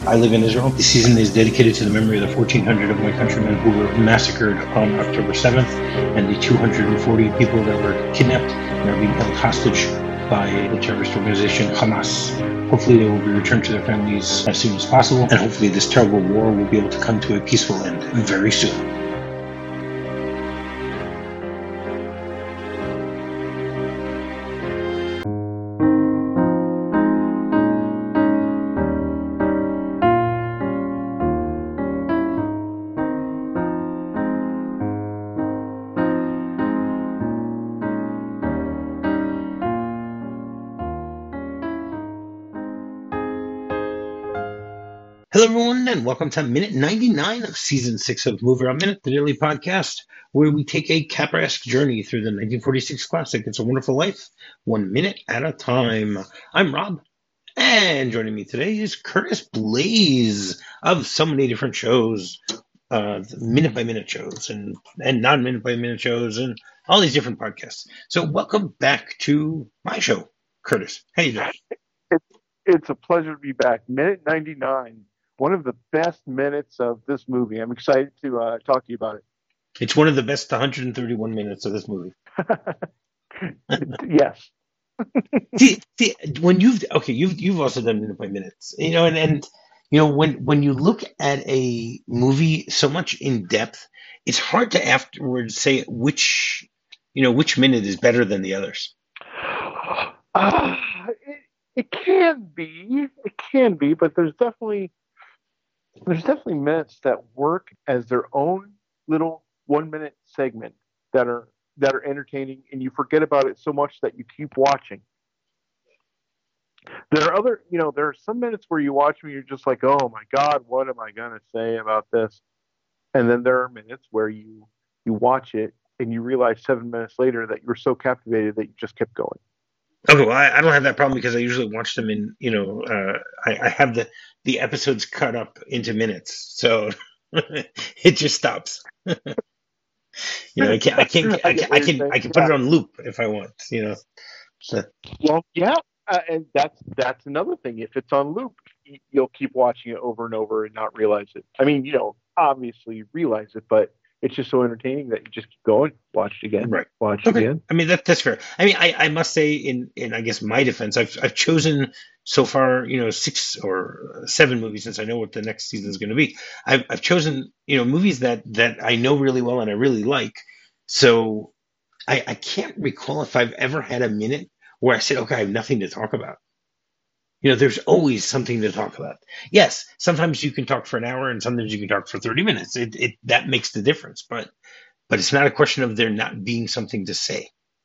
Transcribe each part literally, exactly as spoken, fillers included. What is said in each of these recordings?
I live in Israel. The season is dedicated to the memory of the fourteen hundred of my countrymen who were massacred on October seventh and the two hundred forty people that were kidnapped and are being held hostage by the terrorist organization Hamas. Hopefully they will be returned to their families as soon as possible, and hopefully this terrible war will be able to come to a peaceful end very soon. Hello, everyone, and welcome to minute ninety-nine of season six of Movie Around Minute, the daily podcast, where we take a Capra-esque journey through the nineteen forty-six classic It's a Wonderful Life, one minute at a time. I'm Rob, and joining me today is Curtis Blaze of so many different shows, uh, minute-by-minute shows, and, and non-minute-by-minute shows, and all these different podcasts. So welcome back to my show, Curtis. How you doing? It's, it's a pleasure to be back. Minute ninety-nine. One of the best minutes of this movie. I'm excited to uh, talk to you about it. It's one of the best one hundred thirty-one minutes of this movie. Yes. see, see, when you've okay, you've you've also done minute by minutes, you know, and, and you know when when you look at a movie so much in depth, it's hard to afterwards say which you know which minute is better than the others. Uh, it, it can be, it can be, but there's definitely. There's definitely minutes that work as their own little one-minute segment that are that are entertaining, and you forget about it so much that you keep watching. There are other, you know, there are some minutes where you watch them and you're just like, oh my God, what am I gonna say about this? And then there are minutes where you you watch it and you realize seven minutes later that you were so captivated that you just kept going. Okay, well, I, I don't have that problem because I usually watch them in, you know, uh, I, I have the, the episodes cut up into minutes, so it just stops. you know, I can I can I can I can, I can put it on loop if I want, you know. So. Well, yeah, uh, and that's that's another thing. If it's on loop, you'll keep watching it over and over and not realize it. I mean, you know, obviously you realize it, but it's just so entertaining that you just keep going, watch it again, right. watch it okay. again. I mean, that, that's fair. I mean, I, I must say, in, in I guess my defense, I've I've chosen so far, you know, six or seven movies since I know what the next season is going to be. I've I've chosen, you know, movies that that I know really well and I really like. So I I can't recall if I've ever had a minute where I said, okay, I have nothing to talk about. You know, there's always something to talk about. Yes, sometimes you can talk for an hour and sometimes you can talk for thirty minutes. It, it that makes the difference, but but it's not a question of there not being something to say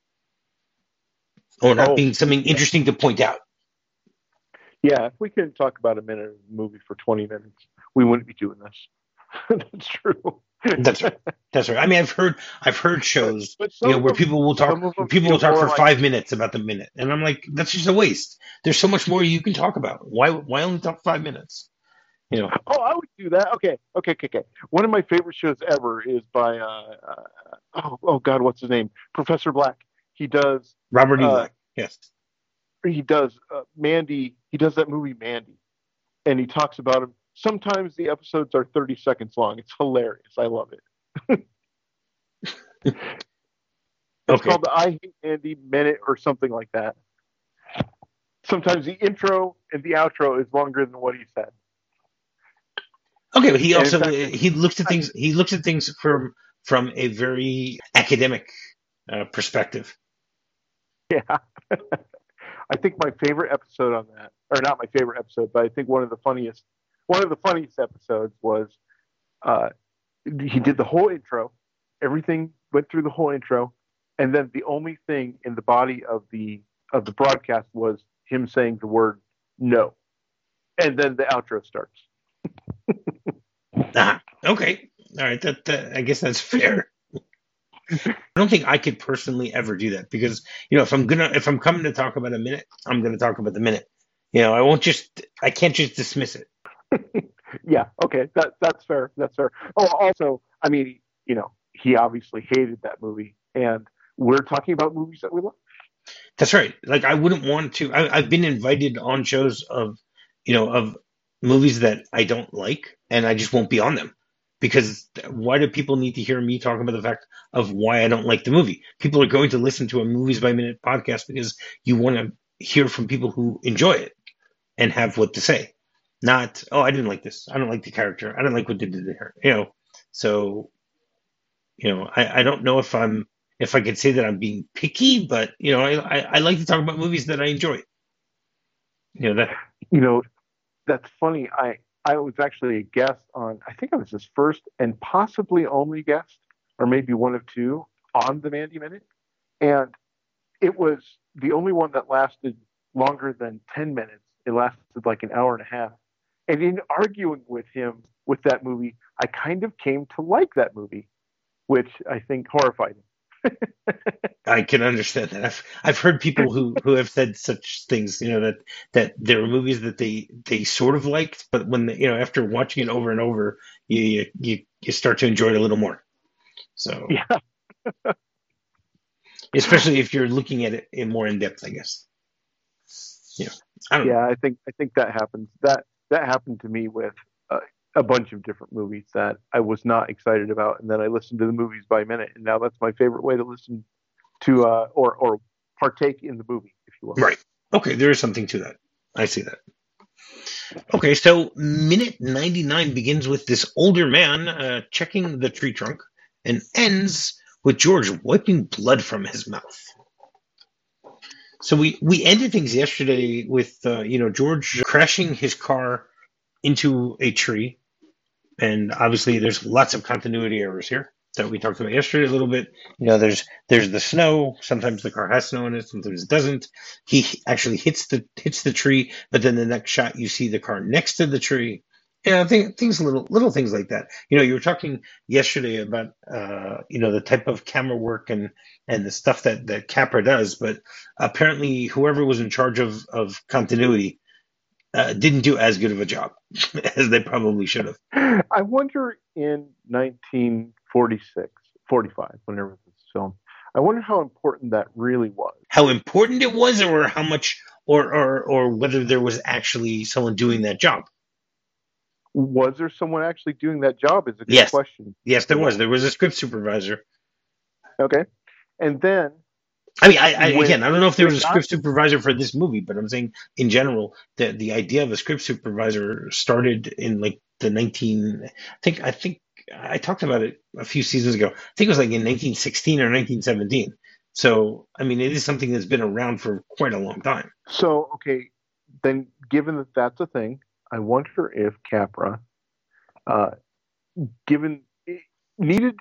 or not oh, being something interesting to point out. Yeah, if we couldn't talk about a minute of a movie for twenty minutes, we wouldn't be doing this. That's true. That's right. That's right. I mean, I've heard I've heard shows, but, but you know, where them, people will talk people will talk for like, five minutes about the minute, and I'm like, that's just a waste. There's so much more you can talk about. Why why only talk five minutes? You know. Oh, I would do that. Okay, okay, okay, okay. One of my favorite shows ever is by uh, uh oh, oh God, what's his name? Professor Black. He does Robert E. uh, Black. Yes. He does uh, Mandy. He does that movie Mandy, and he talks about him. Sometimes the episodes are thirty seconds long. It's hilarious. I love it. It's okay. called the I Hate Mandy Minute or something like that. Sometimes the intro and the outro is longer than what he said. Okay, but he also fact, he looks at things. He looks at things from from a very academic uh, perspective. Yeah, I think my favorite episode on that, or not my favorite episode, but I think one of the funniest, one of the funniest episodes was uh, he did the whole intro. Everything went through the whole intro, and then the only thing in the body of the of the broadcast was him saying the word "no," and then the outro starts. ah, okay, all right. That, that I guess that's fair. I don't think I could personally ever do that because you know if I'm gonna if I'm coming to talk about a minute, I'm gonna talk about the minute. You know, I won't just I can't just dismiss it. Yeah. Okay. That that's fair. That's fair. Oh, also, I mean, you know, he obviously hated that movie, and we're talking about movies that we love. That's right. Like I wouldn't want to. I, I've been invited on shows of, you know, of movies that I don't like, and I just won't be on them. Because why do people need to hear me talk about the fact of why I don't like the movie? People are going to listen to a movies by minute podcast because you want to hear from people who enjoy it and have what to say. Not, oh, I didn't like this. I don't like the character. I don't like what they did there. You know, so you know, I, I don't know if I'm if I could say that I'm being picky, but you know, I, I, I like to talk about movies that I enjoy. You know that. You know, that's funny. I I was actually a guest on. I think I was his first and possibly only guest, or maybe one of two on the Mandy Minute, and it was the only one that lasted longer than ten minutes. It lasted like an hour and a half. And in arguing with him with that movie, I kind of came to like that movie, which I think horrified him. I can understand that. I've I've heard people who, who have said such things. You know that that there are movies that they they sort of liked, but when they, you know after watching it over and over, you you you start to enjoy it a little more. So Yeah. especially if you're looking at it in more in depth, I guess. Yeah, I don't know. Yeah, I think I think that happens. That that happened to me with uh, a bunch of different movies that I was not excited about, and then I listened to the movies by minute, and now that's my favorite way to listen to uh, or or partake in the movie, if you will. Right. Okay, there is something to that. I see that. Okay, so minute ninety-nine begins with this older man uh, checking the tree trunk and ends with George wiping blood from his mouth. So we, we ended things yesterday with uh, you know George crashing his car into a tree, and obviously there's lots of continuity errors here that we talked about yesterday a little bit. You know, there's there's the snow. Sometimes the car has snow in it, sometimes it doesn't. He actually hits the hits the tree, but then the next shot you see the car next to the tree. Yeah, I think things little little things like that. You know, you were talking yesterday about uh, you know the type of camera work and and the stuff that that Capra does, but apparently whoever was in charge of of continuity uh, didn't do as good of a job as they probably should have. I wonder in nineteen forty-six, forty-five, whenever this was filmed, I wonder how important that really was. How important it was, or how much, or or or whether there was actually someone doing that job. Was there someone actually doing that job? Is a good Yes, question. yes, there was. There was a script supervisor. Okay, and then I mean, I, I when again, I don't know if there they was a got script supervisor for this movie, but I'm saying in general that the idea of a script supervisor started in like the nineteen. I think I think I talked about it a few seasons ago. I think it was like in nineteen sixteen or nineteen seventeen. So I mean, it is something that's been around for quite a long time. so okay, then given that that's a thing, I wonder if Capra, uh, given needed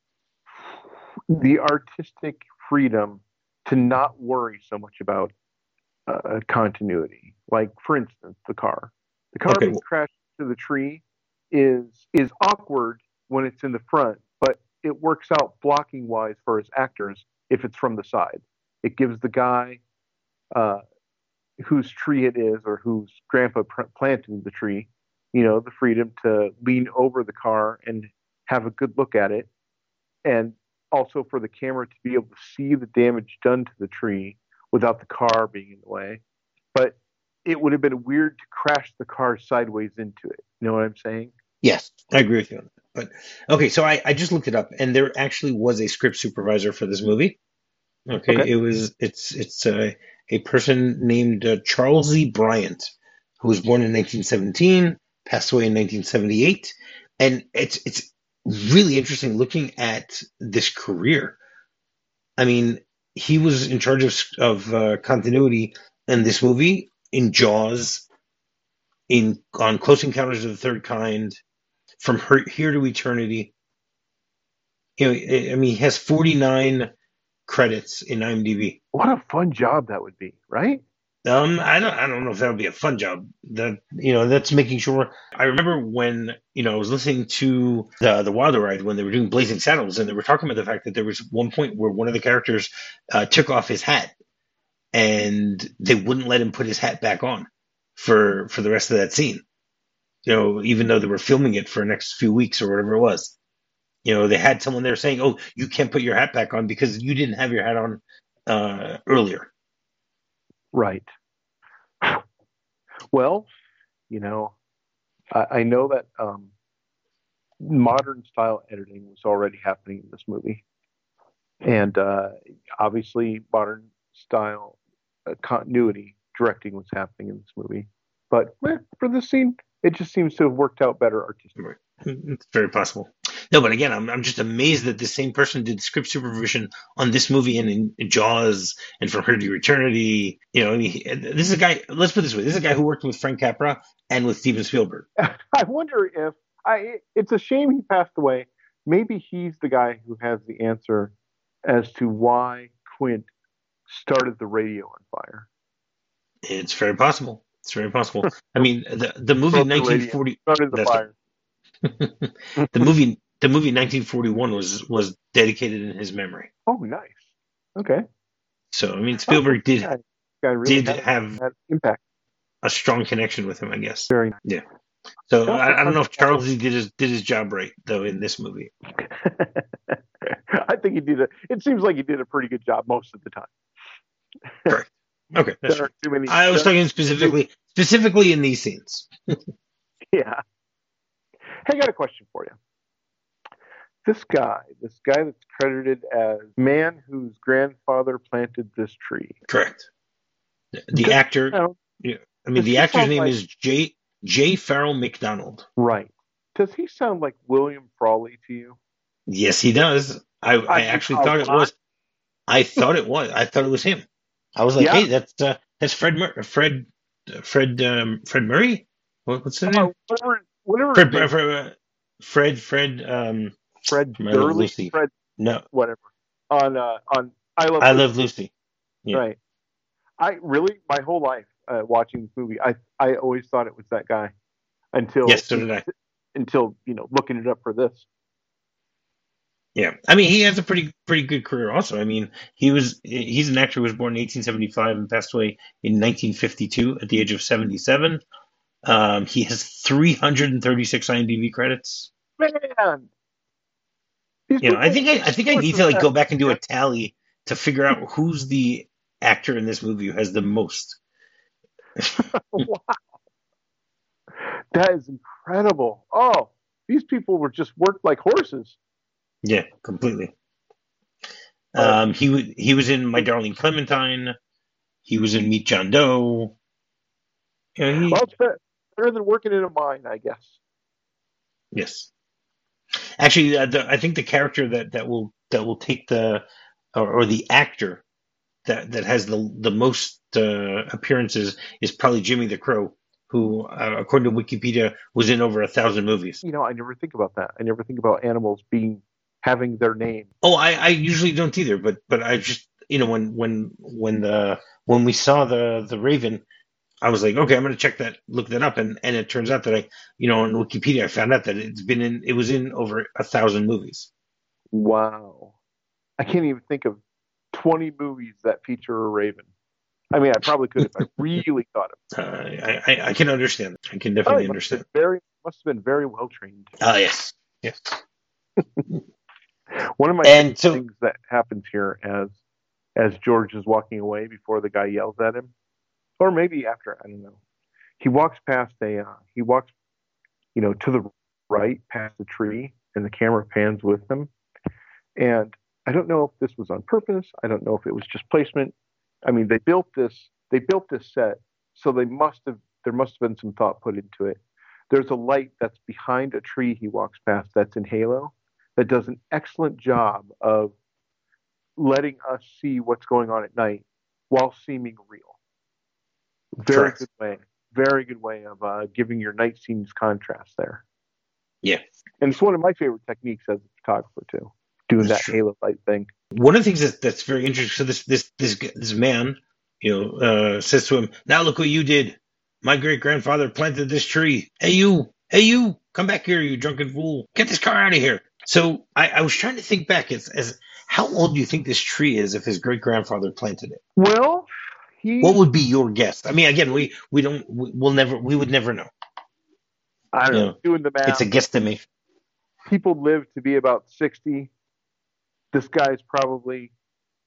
the artistic freedom to not worry so much about uh, continuity. Like, for instance, the car. The car Okay, being well, crashed to the tree is is awkward when it's in the front, but it works out blocking wise for his actors if it's from the side. It gives the guy uh, whose tree it is or whose grandpa pr- planted the tree, you know, the freedom to lean over the car and have a good look at it, and also for the camera to be able to see the damage done to the tree without the car being in the way. But it would have been weird to crash the car sideways into it. You know what I'm saying? yes, I agree with you on that. But okay, so I, I just looked it up, and there actually was a script supervisor for this movie. Okay, Okay. it was it's it's a a person named uh, Charles E. Bryant, who was born in nineteen seventeen, passed away in nineteen seventy-eight, and it's it's really interesting looking at this career. I mean, he was in charge of of uh, continuity in this movie, in Jaws, in on Close Encounters of the Third Kind, from Her- Here to Eternity. You know, I I mean, he has forty-nine credits in IMDb. What a fun job that would be, right? Um, I don't, I don't know if that would be a fun job. That you know, that's making sure. I remember when you know I was listening to the the Wilder Ride when they were doing Blazing Saddles, and they were talking about the fact that there was one point where one of the characters uh, took off his hat, and they wouldn't let him put his hat back on for for the rest of that scene. You know, even though they were filming it for the next few weeks or whatever it was. You know, they had someone there saying, "Oh, you can't put your hat back on because you didn't have your hat on uh, earlier." Right. Well, you know. I, I know that um, modern style editing was already happening in this movie, and uh, obviously modern style uh, continuity directing was happening in this movie. But eh, for this scene, it just seems to have worked out better artistically. Right. It's very possible. No, but again, I'm I'm just amazed that the same person did script supervision on this movie and in, in Jaws and From Here to Eternity. You know, I mean, this is a guy. Let's put it this way: this is a guy who worked with Frank Capra and with Steven Spielberg. I wonder if I. It's a shame he passed away. Maybe he's the guy who has the answer as to why Quint started the radio on fire. It's very possible. It's very possible. I mean, the the movie nineteen forty started the fire. the movie the movie nineteen forty-one was was dedicated in his memory. Oh, nice. Okay. So I mean, Spielberg did guy, guy really did have impact. a strong connection with him, I guess. Very nice. Yeah. So I, I don't know if Charles did his did his job right though in this movie. I think he did it. It seems like he did a pretty good job most of the time. Correct. Okay, that's there true. Too many, I was talking specifically specifically in these scenes. Yeah. Hey, I got a question for you. This guy, this guy that's credited as man whose grandfather planted this tree. Correct. The, the actor. You know, yeah, I mean, the actor's name like, is J. J. Farrell McDonald. Right. Does he sound like William Frawley to you? Yes, he does. I, I, I actually thought it was. I thought it was. I thought it was him. I was like, yeah. hey, that's uh, that's Fred Mur- Fred Fred um, Fred Murray. What, what's his name? Uh, whatever. Whatever. Fred Fred Fred Fred, Fred um. Fred Durley. Fred. No. Whatever. On uh on I love. I Lucy. love Lucy. Yeah. Right. I really my whole life uh, watching this movie, I I always thought it was that guy until yes, so did I. Until you know looking it up for this. Yeah, I mean he has a pretty pretty good career. Also, I mean he was he's an actor who was born in eighteen seventy-five and passed away in nineteen fifty-two at the age of seventy-seven. Um, he has three hundred thirty-six IMDb credits. Man, These you know, I think I, I think I need to like go back and do a tally to figure out who's the actor in this movie who has the most. Wow, that is incredible! Oh, these people were just worked like horses. Yeah, completely. Um, he was he was in My Darling Clementine. He was in Meet John Doe. You know, he, well, it's better, better than working in a mine, I guess. Yes, actually, uh, the, I think the character that, that will that will take the or, or the actor that, that has the the most uh, appearances is probably Jimmy the Crow, who, uh, according to Wikipedia, was in over a thousand movies. You know, I never think about that. I never think about animals being having their name. Oh, I, I usually don't either, but but I just you know when when when the when we saw the the Raven, I was like, okay, I'm going to check that, look that up, and, and it turns out that I, you know, on Wikipedia, I found out that it's been in, it was in over a thousand movies. Wow, I can't even think of twenty movies that feature a Raven. I mean, I probably could if I really thought of it. Uh, I, I I can understand. I can definitely oh, understand. Very must have been very well trained. Ah, uh, yes, yes. One of my and so, things that happens here as as George is walking away before the guy yells at him. Or maybe after, I don't know. He walks past a, uh, he walks, you know, to the right past the tree, and the camera pans with him. And I don't know if this was on purpose. I don't know if it was just placement. I mean, they built this, they built this set, so they must have, there must have been some thought put into it. There's a light that's behind a tree he walks past that's in halo that does an excellent job of letting us see what's going on at night while seeming real. Very Correct. good way. Very good way of uh, giving your night scenes contrast there. Yeah. And it's one of my favorite techniques as a photographer too, doing that's that true. Halo light thing. One of the things that, that's very interesting. So this this this this man, you know, uh, says to him, "Now look what you did. My great grandfather planted this tree. Hey you, hey you, come back here, you drunken fool. Get this car out of here." So I, I was trying to think back as, as how old do you think this tree is if his great grandfather planted it? Well. He, what would be your guess? I mean, again, we, we don't, we, we'll never, we would never know. I don't you know, know. Doing the math. It's a guesstimate. People live to be about sixty. This guy's probably,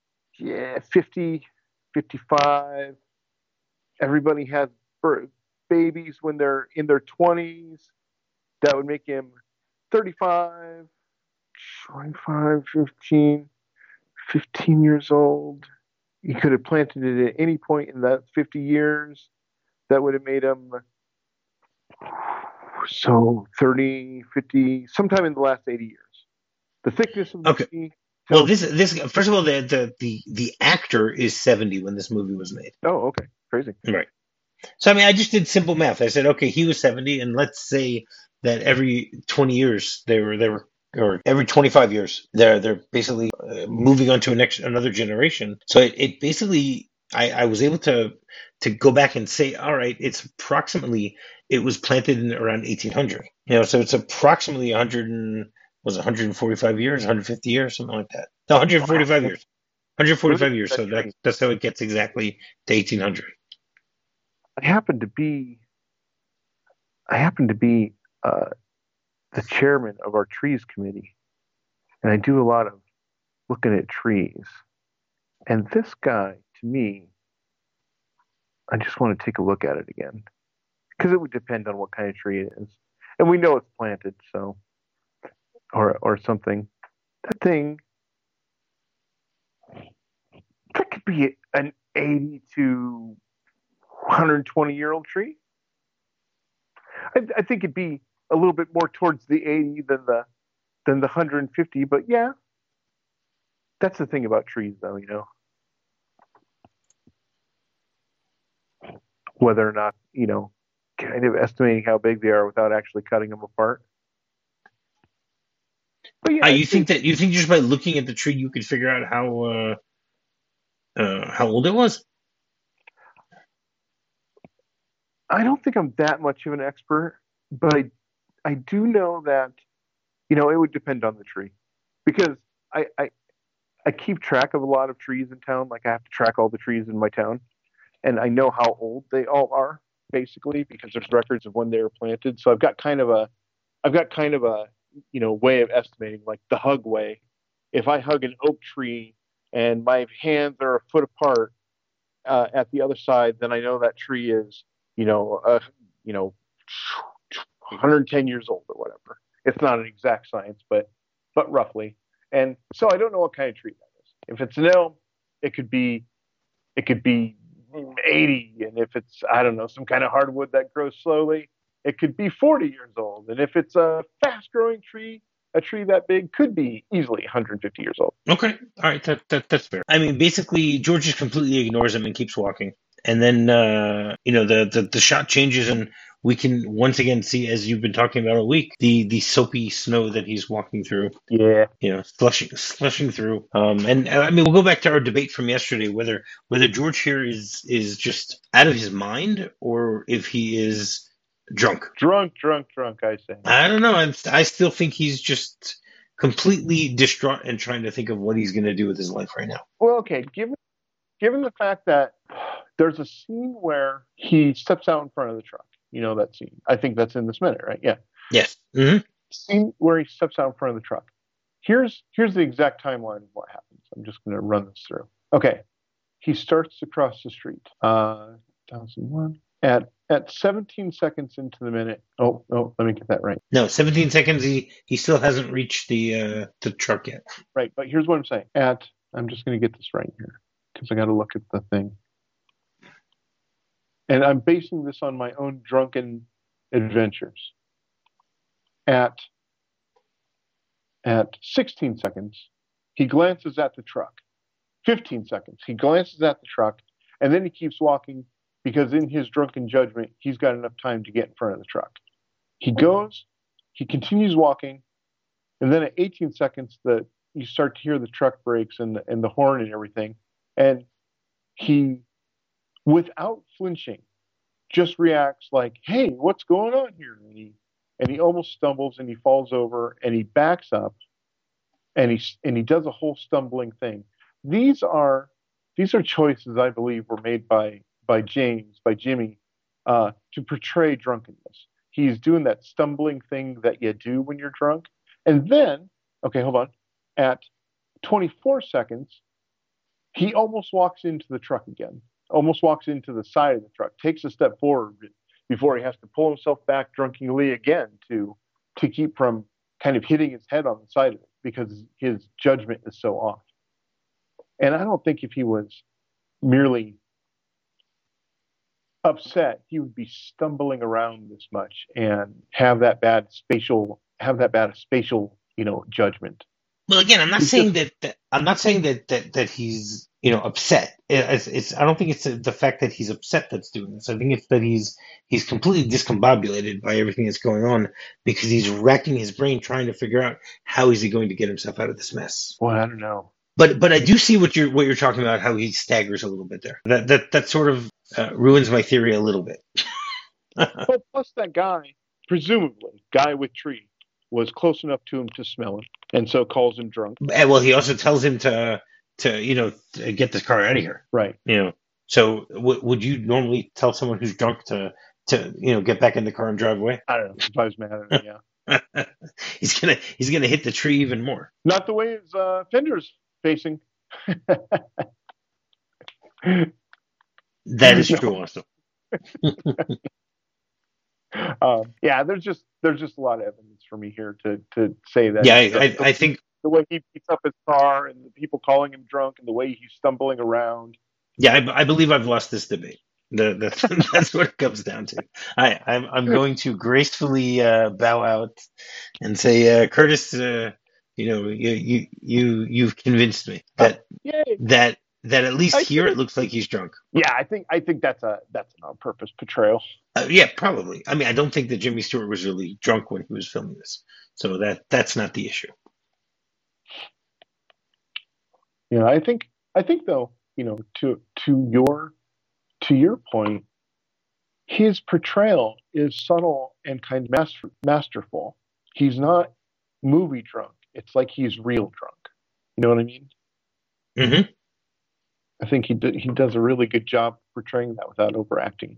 yeah, fifty, fifty-five. Everybody has, babies when they're in their twenties. That would make him thirty-five, twenty-five, fifteen, fifteen years old. He could have planted it at any point in that fifty years. That would have made him so thirty, fifty, sometime in the last eighty years. The thickness of the Okay. tree. Well, this this first of all, the the the, the actor is seventy when this movie was made. Oh, okay. Crazy. Right. So I mean, I just did simple math. I said, okay, he was seventy, and let's say that every twenty years they were they were or every twenty-five years they're they're basically uh, moving on to a next another generation. So it, it basically I, I was able to to go back and say, all right, it's approximately it was planted in around eighteen hundred. You know, so it's approximately one hundred and was it one hundred forty-five years, one hundred fifty years, something like that. No, one hundred forty-five years. one hundred forty-five years. So that, that's how it gets exactly to eighteen hundred. I happen to be, I happen to be uh, the chairman of our trees committee, and I do a lot of looking at trees. And this guy, to me, I just want to take a look at it again, because it would depend on what kind of tree it is, and we know it's planted, so or or something. That thing, that could be an eighty to one hundred twenty year old tree. I, I think it'd be a little bit more towards the eighty than the than the one hundred fifty, but yeah, that's the thing about trees, though, you know, whether or not, you know, kind of estimating how big they are without actually cutting them apart. But yeah, uh, you think, think that you think just by looking at the tree you could figure out how uh, uh, how old it was? I don't think I'm that much of an expert, but I, I do know that, you know, it would depend on the tree, because I, I, I keep track of a lot of trees in town. Like I have to track all the trees in my town, and I know how old they all are, basically, because there's records of when they were planted. So I've got kind of a, I've got kind of a, you know, way of estimating, like the hug way. If I hug an oak tree and my hands are a foot apart uh, at the other side, then I know that tree is, you know, uh, you know, one hundred ten years old or whatever. It's not an exact science, but but roughly. And so I don't know what kind of tree that is. If it's an elm, it could be it could be eighty, and if it's, I don't know, some kind of hardwood that grows slowly, it could be forty years old. And if it's a fast-growing tree, a tree that big could be easily one hundred fifty years old. Okay, all right, that, that that's fair. I mean, basically, George just completely ignores him and keeps walking. And then, uh, you know, the, the, the shot changes, and we can once again see, as you've been talking about all week, the, the soapy snow that he's walking through. Yeah. You know, slushing, slushing through. Um, and I mean, we'll go back to our debate from yesterday, whether whether George here is is just out of his mind or if he is drunk. Drunk, drunk, drunk, I say. I don't know. I'm, I still think he's just completely distraught and trying to think of what he's going to do with his life right now. Well, okay, given given the fact that there's a scene where he steps out in front of the truck. You know that scene. I think that's in this minute, right? Yeah. Yes. Mm-hmm. Scene where he steps out in front of the truck. Here's here's the exact timeline of what happens. I'm just going to run this through. Okay. He starts to cross the street. Uh, two thousand one. At at seventeen seconds into the minute. Oh, oh, let me get that right. No, seventeen seconds. He he still hasn't reached the uh, the truck yet. Right, but here's what I'm saying. At I'm just going to get this right here because I got to look at the thing. And I'm basing this on my own drunken adventures. At at sixteen seconds, he glances at the truck. fifteen seconds, he glances at the truck, and then he keeps walking because in his drunken judgment, he's got enough time to get in front of the truck. He goes, he continues walking, and then at eighteen seconds, the you start to hear the truck brakes and the, and the horn and everything, and he, without flinching, just reacts like, "Hey, what's going on here?" And he and he almost stumbles and he falls over and he backs up, and he and he does a whole stumbling thing. These are these are choices I believe were made by by James, by Jimmy, uh, to portray drunkenness. He's doing that stumbling thing that you do when you're drunk, and then okay, hold on. At twenty-four seconds, he almost walks into the truck again. Almost walks into the side of the truck, takes a step forward before he has to pull himself back drunkenly again to to keep from kind of hitting his head on the side of it because his judgment is so off. And I don't think if he was merely upset, he would be stumbling around this much and have that bad spatial, have that bad spatial, you know, judgment. Well, again, I'm not He's saying just, that, that I'm not saying that that that he's you know upset. It's, it's I don't think it's the fact that he's upset that's doing this. I think it's that he's he's completely discombobulated by everything that's going on because he's racking his brain trying to figure out how is he going to get himself out of this mess. well, I don't know. But but I do see what you're what you're talking about, how he staggers a little bit there. That that that sort of uh, ruins my theory a little bit. Well, plus that guy, presumably, guy with tree, was close enough to him to smell him, and so calls him drunk. And, well, he also tells him to to you know to get this car out of here. Right. You know. So w- would you normally tell someone who's drunk to to you know get back in the car and drive away? I don't know. If I was mad at him, yeah. he's gonna he's gonna hit the tree even more. Not the way his uh, fender's facing. That is true, also. um, yeah, there's just there's just a lot of evidence for me here to to say that. Yeah, I, the, I, I think the way he beats up his car and the people calling him drunk and the way he's stumbling around. Yeah, I, I believe I've lost this debate. The, that's that's what it comes down to. I I'm I'm going to gracefully uh, bow out and say, uh, Curtis, uh, you know, you you you you've convinced me that Yay. that that at least I here it think- looks like he's drunk. Yeah, I think I think that's a that's an on-purpose portrayal. Uh, yeah, probably. I mean, I don't think that Jimmy Stewart was really drunk when he was filming this, so that that's not the issue. You know, I think I think though, you know, to to your to your point, his portrayal is subtle and kind of master, masterful. He's not movie drunk. It's like he's real drunk. You know what I mean? Mm-hmm. I think he do, he does a really good job portraying that without overacting.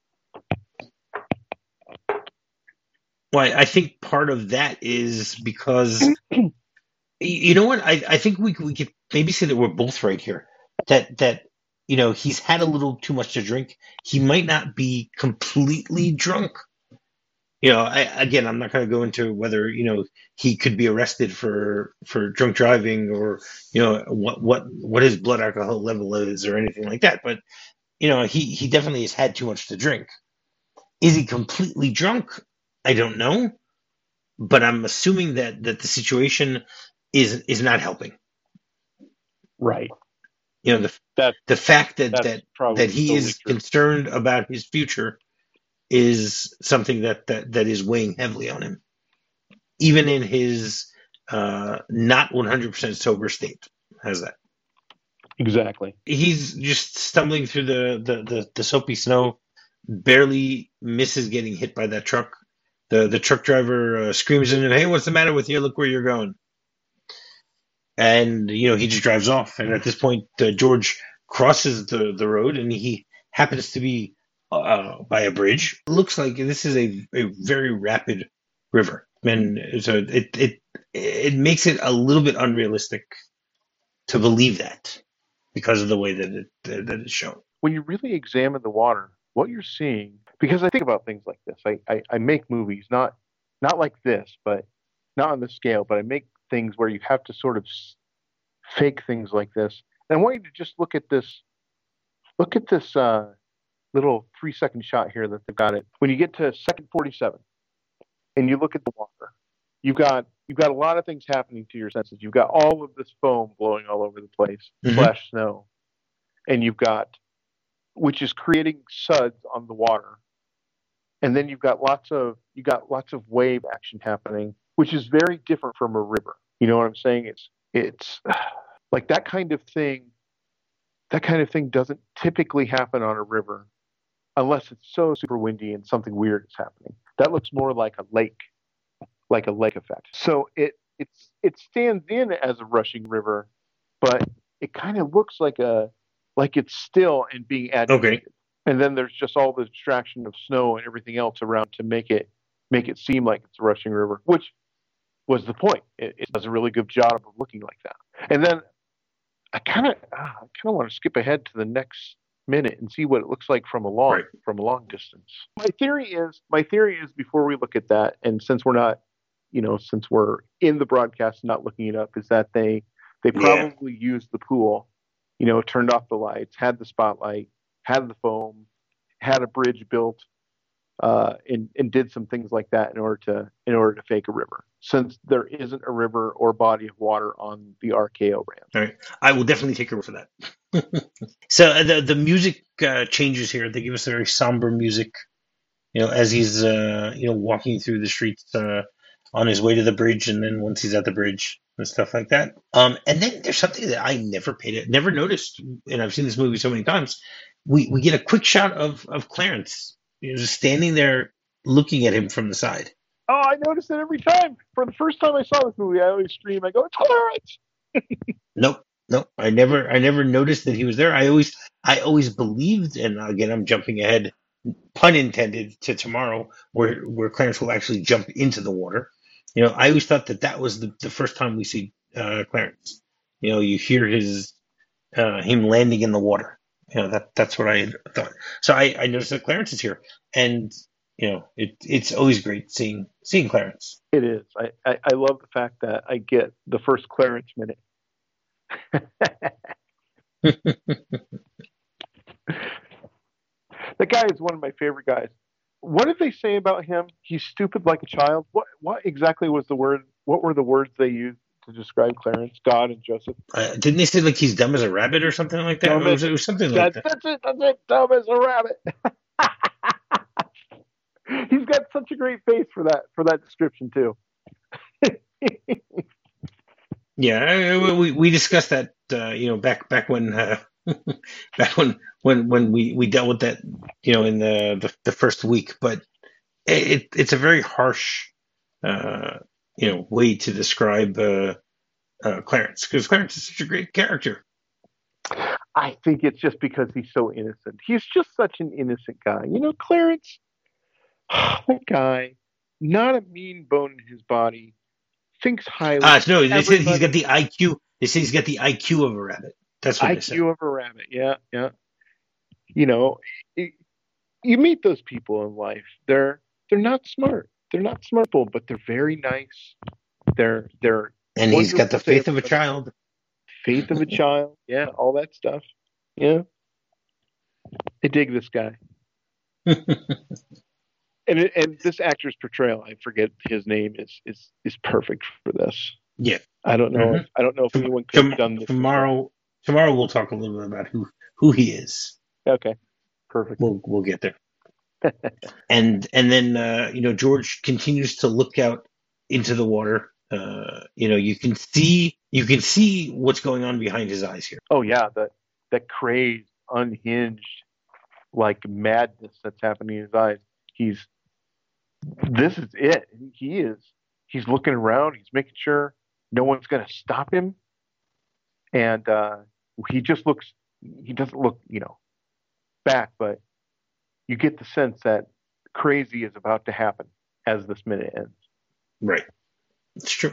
Well, I I think part of that is because you know what? I, I think we we could maybe say that we're both right here. That that you know he's had a little too much to drink. He might not be completely drunk. You know, I, again, I'm not going to go into whether you know he could be arrested for for drunk driving or you know what what what his blood alcohol level is or anything like that. But you know, he he definitely has had too much to drink. Is he completely drunk? I don't know, but I'm assuming that that the situation is is not helping. Right. You know, the That the fact that that's that probably that he totally is true. concerned about his future is something that that that is weighing heavily on him, even in his uh, not one hundred percent sober state. Has that? Exactly. He's just stumbling through the the the, the soapy snow, barely misses getting hit by that truck. The the truck driver uh, screams at him, "Hey, what's the matter with you? Look where you're going!" And you know he just drives off. And at this point, uh, George crosses the the road, and he happens to be uh, by a bridge. It looks like this is a a very rapid river, and so it it it makes it a little bit unrealistic to believe that because of the way that it that it's shown. When you really examine the water, what you're seeing, because I think about things like this. I, I, I make movies, not not like this, but not on this scale, but I make things where you have to sort of s- fake things like this. And I want you to just look at this, look at this uh, little three second shot here that they've got it. When you get to second forty-seven and you look at the water, you've got you've got a lot of things happening to your senses. You've got all of this foam blowing all over the place, Mhm. slash snow, and you've got which is creating suds on the water. And then you've got lots of you got lots of wave action happening, which is very different from a river. You know what I'm saying? It's it's like that kind of thing. That kind of thing doesn't typically happen on a river unless it's so super windy and something weird is happening. That looks more like a lake, like a lake effect. So it it's it stands in as a rushing river, but it kind of looks like a like it's still and being agitated. Okay. And then there's just all the distraction of snow and everything else around to make it make it seem like it's a rushing river, which was the point. It, it does a really good job of looking like that. And then I kind of I kind of want to skip ahead to the next minute and see what it looks like from a long Right. from a long distance. My theory is my theory is before we look at that, and since we're not, you know, since we're in the broadcast not looking it up, is that they they Yeah. probably used the pool, you know, turned off the lights, had the spotlight, had the foam, had a bridge built, uh, and and did some things like that in order to in order to fake a river, since there isn't a river or body of water on the R K O ramp. All right. I will definitely take her for that. So uh, the the music uh, changes here. They give us a very somber music, you know, as he's uh, you know walking through the streets uh, on his way to the bridge, and then once he's at the bridge and stuff like that. Um, and then there's something that I never paid it, never noticed, and I've seen this movie so many times. We we get a quick shot of of Clarence, you know, just standing there looking at him from the side. Oh, I noticed it every time. For the first time I saw this movie, I always scream. I go, "It's Clarence!" Nope, nope. I never I never noticed that he was there. I always I always believed, and again I'm jumping ahead, pun intended, to tomorrow, where where Clarence will actually jump into the water. You know, I always thought that that was the, the first time we see uh, Clarence. You know, you hear his uh, him landing in the water. You know, that that's what I had thought. So I, I noticed that Clarence is here, and you know, it it's always great seeing seeing Clarence. It is. I, I, I love the fact that I get the first Clarence minute. The guy is one of my favorite guys. What did they say about him? He's stupid like a child. What what exactly was the word? What were the words they used to describe Clarence, God, and Joseph? Uh, didn't they say like he's dumb as a rabbit or something like that? Dumb It was, as- it was something like That's, that. that's it. That's it. Dumb as a rabbit. He's got such a great face for that for that description too. Yeah, I- we we discussed that uh, you know back back when uh, back when when when we, we dealt with that, you know, in the the, the first week. But it it's a very harsh uh, you know way to describe uh, uh, Clarence, because Clarence is such a great character. I think it's just because he's so innocent. He's just such an innocent guy. You know, Clarence, that guy, not a mean bone in his body, thinks highly. Uh, no, they said he's Everybody- got the I Q. They say he's got the I Q of a rabbit. That's what they said. I Q of a rabbit. Yeah, yeah. You know, it, you meet those people in life. They're they're not smart. They're not smart people, but they're very nice. They're they're And he's got the wonderful faith of a to- child. faith of a child. Yeah, all that stuff. Yeah, I dig this guy. And it, and this actor's portrayal, I forget his name, is is is perfect for this. Yeah. I don't know. Mhm. If, I don't know if Tom- anyone could tom- have done this tomorrow. Tomorrow we'll talk a little bit about who who he is. Okay, perfect. We'll we'll get there. and and then uh, you know George continues to look out into the water. Uh, you know you can see you can see what's going on behind his eyes here. Oh yeah, that that crazed, unhinged, like madness that's happening in his eyes. He's this is it. He is. He's looking around. He's making sure no one's going to stop him, and uh, he just looks. He doesn't look, you know, back, but you get the sense that crazy is about to happen as this minute ends. Right, it's true.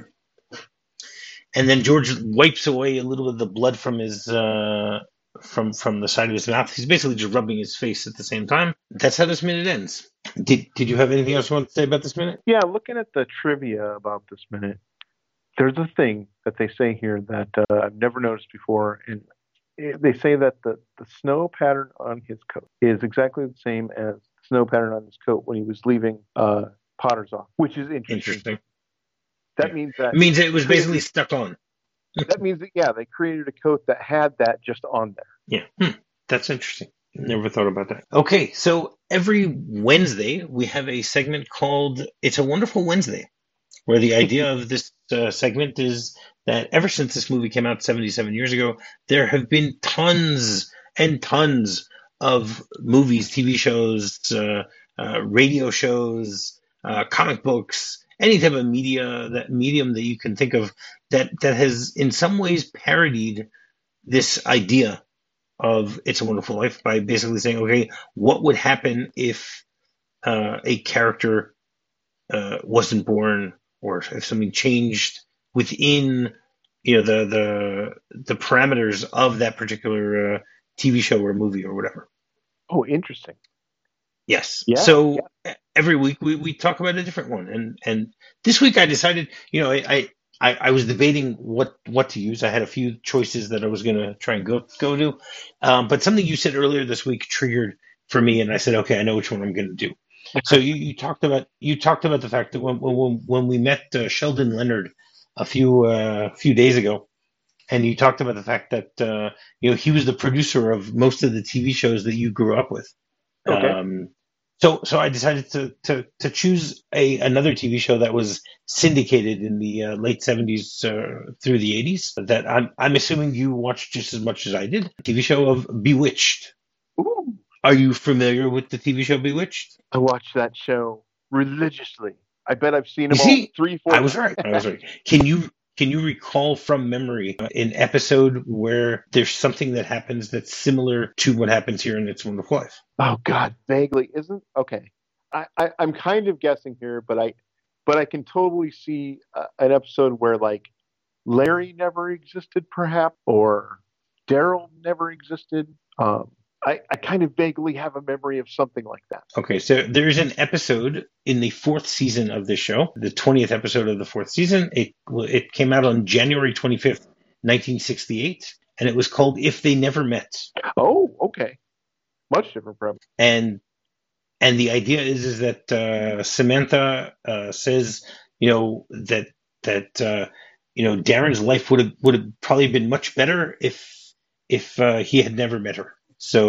And then George wipes away a little bit of the blood from his uh, from from the side of his mouth. He's basically just rubbing his face at the same time. That's how this minute ends. Did Did you have anything else you want to say about this minute? Yeah, looking at the trivia about this minute, there's a thing that they say here that uh, I've never noticed before, and it, they say that the, the snow pattern on his coat is exactly the same as the snow pattern on his coat when he was leaving uh, Potter's off, which is interesting. Interesting. That Yeah. means that It means it was basically stuck on. that means that yeah, they created a coat that had that just on there. Yeah, hmm. That's interesting. Never thought about that. Okay, so every Wednesday we have a segment called "It's a Wonderful Wednesday," where the idea of this uh, segment is that ever since this movie came out seventy-seven years ago, there have been tons and tons of movies, T V shows, uh, uh, radio shows, uh, comic books, any type of media that medium that you can think of that that has in some ways parodied this idea of It's a Wonderful Life by basically saying, okay, what would happen if uh, a character uh, wasn't born, or if something changed within, you know, the the the parameters of that particular uh, T V show or movie or whatever. Oh, interesting. Yes. Yeah, So yeah. e- every week we, we talk about a different one, and and this week I decided, you know, I I, I was debating what what to use. I had a few choices that I was going to try and go go to, um, but something you said earlier this week triggered for me, and I said, okay, I know which one I'm going to do. So you, you talked about you talked about the fact that when when when we met uh, Sheldon Leonard a few uh, few days ago, and you talked about the fact that uh, you know he was the producer of most of the T V shows that you grew up with. Okay. Um, so so I decided to to to choose a another T V show that was syndicated in the uh, late seventies uh, through the eighties that I'm I'm assuming you watched just as much as I did. T V show of Bewitched. Ooh, Are you familiar with the T V show Bewitched? I watch that show religiously. I bet I've seen You them all see, three, I four was times. right. I was right. Can you can you recall from memory uh, an episode where there's something that happens that's similar to what happens here in It's a Wonderful Life? Oh God, vaguely isn't okay. I, I I'm kind of guessing here, but I but I can totally see uh, an episode where like Larry never existed, perhaps, or Daryl never existed. Um, I I kind of vaguely have a memory of something like that. Okay, so there's an episode in the fourth season of this show, the twentieth episode of the fourth season. It it came out on January twenty-fifth, nineteen sixty-eight, and it was called If They Never Met. Oh, okay, much different from. And and the idea is is that uh, Samantha uh, says, you know, that that uh, you know Darren's life would have would have probably been much better if if uh, he had never met her.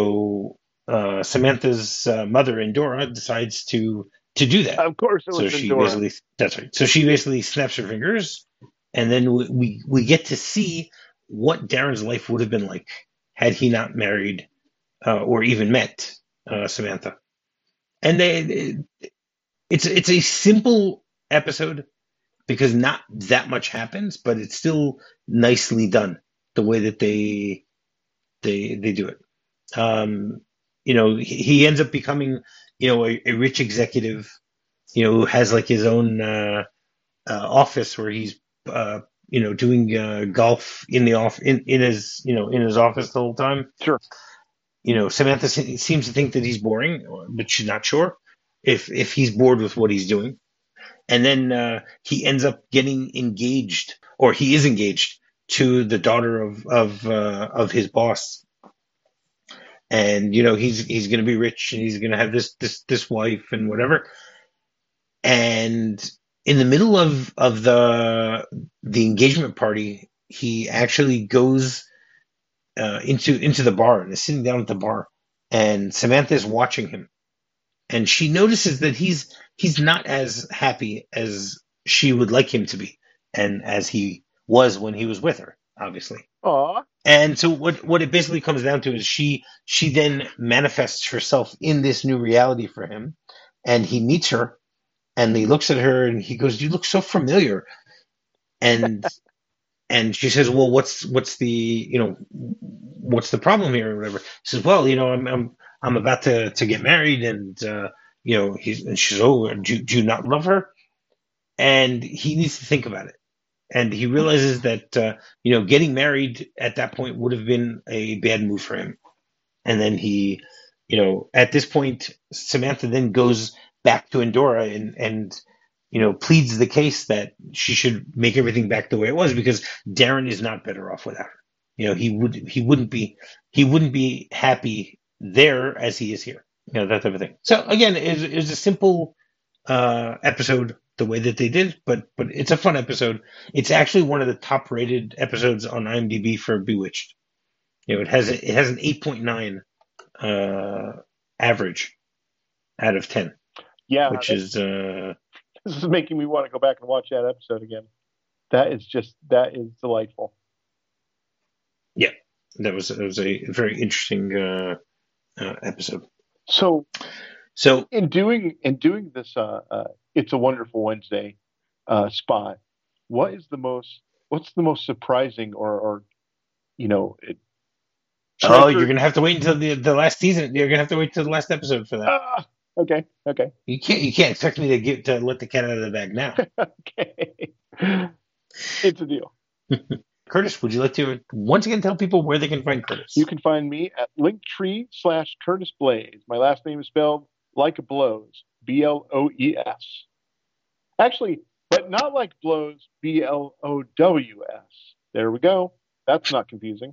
So uh, Samantha's uh, mother, Endora, decides to to do that. Of course, it So was she Endora. basically that's right. So she basically snaps her fingers, and then we we, we get to see what Darren's life would have been like had he not married uh, or even met uh, Samantha. And they, it's it's a simple episode because not that much happens, but it's still nicely done the way that they they they do it. Um, you know, he, he ends up becoming, you know, a, a rich executive, you know, who has like his own uh, uh, office where he's, uh, you know, doing uh, golf in the off in, in his, you know, in his office the whole time. Sure. You know, Samantha se- seems to think that he's boring, but she's not sure if if he's bored with what he's doing. And then uh, he ends up getting engaged, or he is engaged to the daughter of of uh, of his boss. And you know, he's he's going to be rich, and he's going to have this this this wife and whatever. And in the middle of of the the engagement party, he actually goes uh, into into the bar and is sitting down at the bar, and Samantha is watching him, and she notices that he's he's not as happy as she would like him to be, and as he was when he was with her, obviously. Aw. And so what what it basically comes down to is she she then manifests herself in this new reality for him, and he meets her, and he looks at her, and he goes, "You look so familiar," and and she says, "Well, what's what's the you know what's the problem here or whatever?" He says, "Well, you know, I'm I'm I'm about to to get married, and uh, you know, he's and she's oh, do, do you not love her?" And he needs to think about it, and he realizes that uh, you know getting married at that point would have been a bad move for him. And then he, you know, at this point, Samantha then goes back to Endora and and you know pleads the case that she should make everything back the way it was because Darren is not better off without her. You know, he would he wouldn't be he wouldn't be happy there as he is here. You know, that type of thing. So again, it's it was a simple uh, episode the way that they did, but but it's a fun episode. It's actually one of the top rated episodes on IMDb for Bewitched. You know, it has a, it has an eight point nine uh, average out of ten, Yeah, which that, is uh, this is making me want to go back and watch that episode again. That is just that is delightful. yeah, that was it was a very interesting uh, uh, episode. So So in doing in doing this, uh, uh, it's a Wonderful Wednesday uh, spot. What is the most what's the most surprising or or you know it, oh, you're treasure? gonna have to wait until the the last season. You're gonna have to wait till the last episode for that. Ah, okay, okay, You can't you can't expect me to get to let the cat out of the bag now. okay. It's a deal. Curtis, would you like to once again tell people where they can find Curtis? You can find me at linktree slash Curtis Blaze. My last name is spelled like a blows, B L O E S. Actually, but not like blows, B L O W S. There we go. That's not confusing.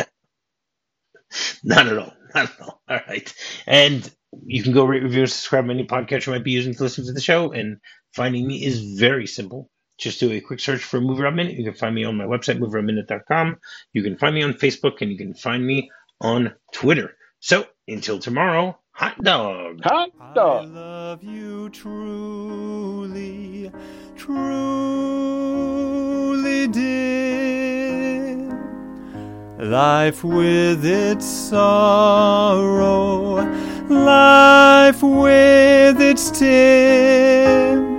Not at all. Not at all. All right. And you can go rate, review, and subscribe to any podcast you might be using to listen to the show. And finding me is very simple. Just do a quick search for Movie Rob Minute. You can find me on my website, movie rob minute dot com. You can find me on Facebook, and you can find me on Twitter. So, until tomorrow, hot dog. Hot dog. I love you truly, truly, dear. Life with its sorrow, life with its tears.